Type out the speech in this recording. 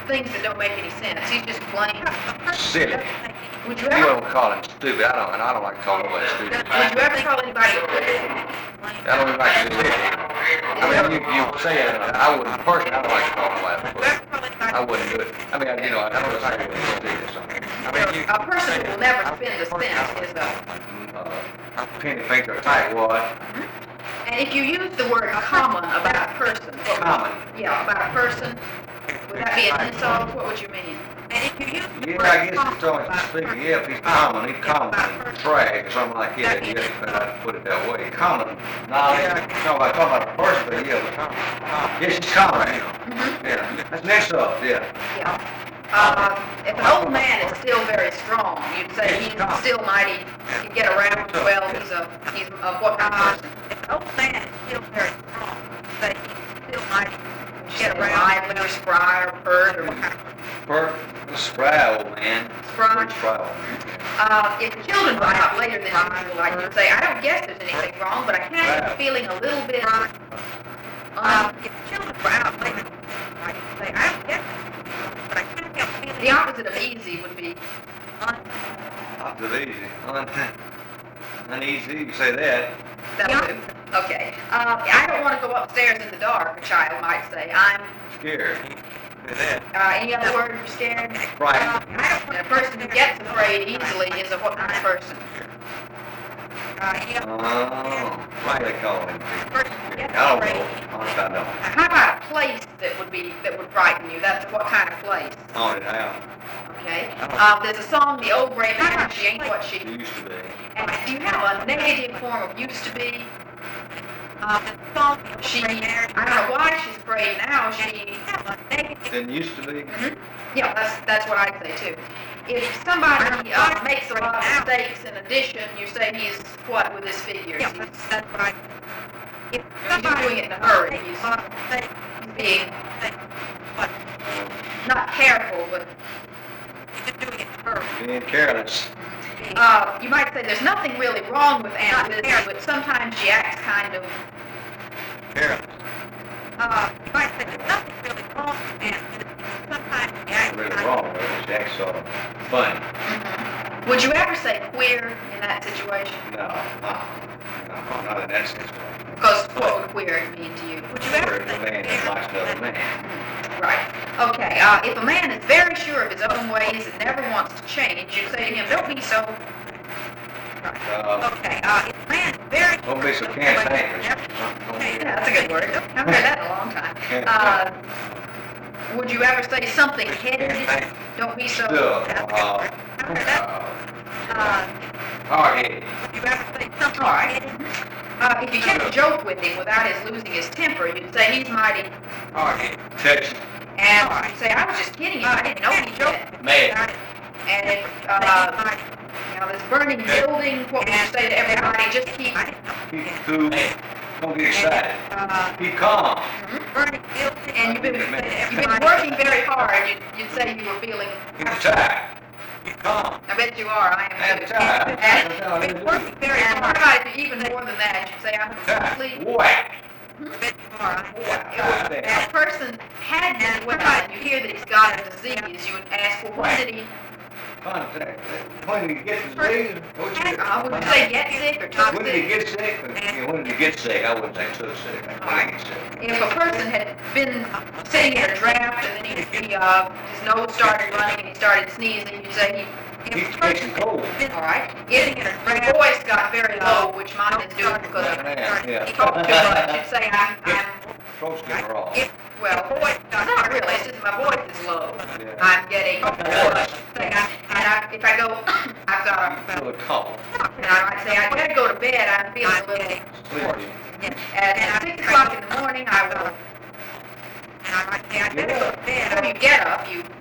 things that don't make any sense. He's just plain silly. Would you You ever? don't call him stupid. I don't like calling nobody stupid. Would you ever call anybody a fool? I don't even like to do that. I mean, you say it. I wouldn't. Personally, I don't like to call nobody a fool. I wouldn't do it. I mean, I don't know how you would do this. I mean, A person who will never spend a cent is a. Penny finger tightwad. And if you use the word common about a person, Common. Yeah, about a person, would that be an insult? What would you mean? And if you use the word Yeah, I guess it's always speaking. Yeah, if he's common, trash or something like that. Yeah, you could put it that way. Common. No, yeah, talking about a person, but yeah, but common. Yes, he's common. Yeah, that's an insult. Yeah. Yeah. If an old man is still very strong, you'd say he's still mighty, he can get around well, he's of what kind of person? If an old man is still very strong, you'd say he's still mighty, get around, lively or spry or pert or what kind of person? Pert, spry old man. Spry? Pretty spry old man. If children run out later than usual, like you'd say, I don't guess there's anything wrong, but I can't help feeling a little bit, if children run out later than usual, like you'd say, I don't guess but I can't help feeling. The opposite of easy would be Opposite of easy. Uneasy, you say that. Okay. I don't want to go upstairs in the dark, a child might say. I'm Scared. Say that. any other word for scared? Right. And a person who gets afraid easily is a what kind of person? Why they call him? I don't know. Honestly, I don't. How about a place that would frighten you? That's what kind of place? Haunted house. Okay. There's a song, The Old Gray Man, She Ain't What She Used to be. And do you have a negative form of used to be? She, I don't know why she's afraid now. She Didn't used to be. Yeah, that's what I'd say too. If somebody makes a lot of mistakes in addition, you say he's what with his figures? Yeah, that's what I. If somebody's doing it in a hurry, he's being not careful, but he's doing it in a hurry. Being careless. You might say there's nothing really wrong with Aunt Lizzie, but sometimes she acts kind of Careless. you might say there's nothing really wrong with Aunt Lizzie, but sometimes she acts Really kind wrong, but she acts so funny. of. Would you ever say queer in that situation? No, not in that situation. Because what would queer mean to you? Would you ever A say man that likes another man. Right. Okay. If a man is very sure of his own ways and never wants to change, you'd say to him, "Don't be so." Right. Okay. If a man is very Don't be so cantankerous. Yeah, that's a good word. I haven't heard that in a long time. Would you ever say something headed? Don't be so. Hard-headed. Would you ever say something hard-headed? If you kept a joke with him without his losing his temper, you'd say he's mighty. Hard-headed. Touchy. And you'd say, I was just kidding you. I didn't know he joked. Mad. And if, this burning building, what would you say to everybody? Just keep Cool. Don't get excited. Be calm. burning building. And you've been working very hard. You'd say you were feeling. Be tired. Be calm. I bet you are. I am too. tired. And you've been working very hard. What about if you even more than that? You'd say, I'm completely. Whack. I bet you are. That person had been well, and you hear that he's got a disease, you would ask, well, when did he? Contact. When did he get disease? Would you say get sick or took When did he sick? get sick? When did he get sick? I wouldn't say took sick. When did he get sick? If a person had been sitting in a draft and then his nose started running and he started sneezing, you'd say He's catching cold. all right. If your voice got very low, which mine is doing because he talked too much, you'd say I'm Throat's getting raw. well, not really. It's just my voice is low. Yeah. I'm getting hoarse. If I go, I've got Feel the cough. and I might say I gotta go to bed. I'm feeling a little. Sleepy. And at 6 o'clock in the morning, I will. And I might say I gotta go to bed. When you get up, you